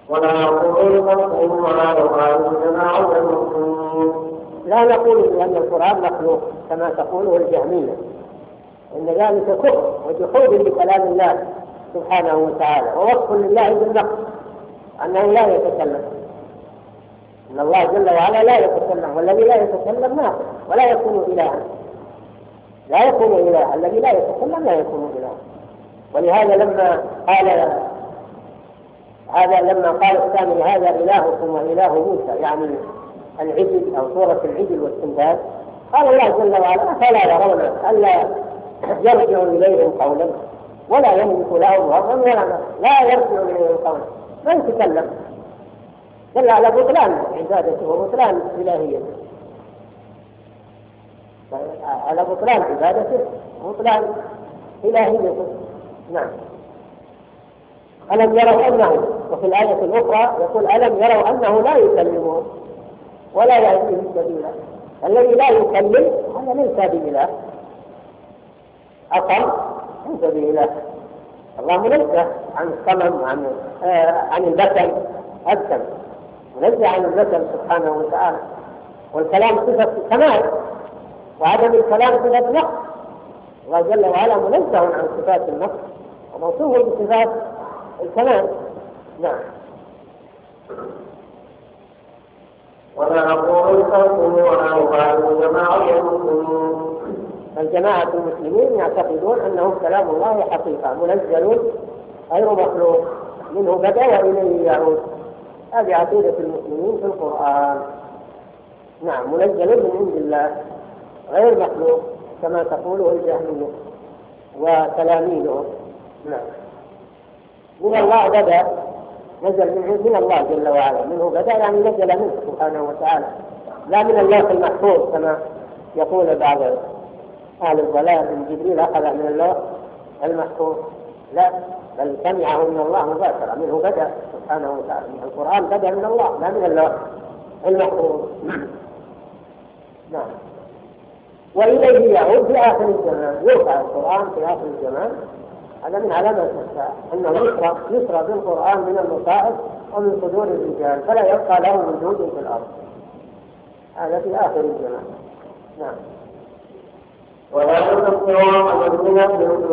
ولا نقول خلقه ولا يقال جماعة المسلمين. لا نقول بأن القرآن مخلوق كما تقوله الجهمية، إن ذلك كفر وجحود لكلام الله سبحانه وتعالى ووصف لله بالنقص أنه لا يتكلم، إن الله جل وعلا لا يتكلم، والذي لا يتكلم ناقص ولا يكون إلها، لا يكون إلها، الذي لا يتكلم لا يكون إلها. ولهذا لما قال الثاني هذا إلهكم وإله موسى، يعني العجل أو صورة العجل والسنداد، قال الله جل وعلا فلا يرون ألا يرجع إليهم قولا ولا يملك لهم ضرا ولا نفعا، لا يرجع إليهم قولا، ما يتكلم، دل على بطلان عبادته وبطلان إلهيته، على بطلان عبادته وبطلان إلهيته. نعم. ألم يروا أنه، وفي الآية الأخرى يقول ألم يروا أنه لا يكلمهم ولا يهديهم سبيلا. الذي لا يكلم هذا ليس بإله، أقل ليس بإله. الله منزه عن الصنم عن البشر، أبدا منزه عن البشر سبحانه وتعالى، والكلام صفة كمال وعدم الكلام صفة نقص. الله جل وعلا منزه عن صفات النقص وموصوف بصفات الكمال. نعم. ولا نقول خلقه ولا يقال جماعة المسلمين. الجماعة المسلمين يعتقدون أنه كلام الله حقيقة منزل غير مخلوق، منه بدأ وإليه يعود. هذه عقيدة المسلمين في القرآن. نعم، منزل من عند الله غير مخلوق كما تقوله الجهمية وتلاميذهم. نعم. من الله بدأ، نزل من الله جل وعلا، منه بدأ يعني نزل منه سبحانه وتعالى، لا من اللوح المحفوظ كما يقول بعض أهل الضلال إن جبريل أخذ من اللوح المحفوظ، لا، بل سمعه من الله مباشرة، منه بدأ سبحانه وتعالى. القرآن بدأ من الله لا من اللوح المحفوظ. نعم. وإليه يعود في آخر الزمان، يرفع القرآن في آخر الزمان. هذا من علامات الساعة أنه يسرى بالقرآن من المصائب ومن صدور الرجال فلا يبقى له وجود في الأرض. هذا في آخر الزمان. نعم. ولا تكفروا عن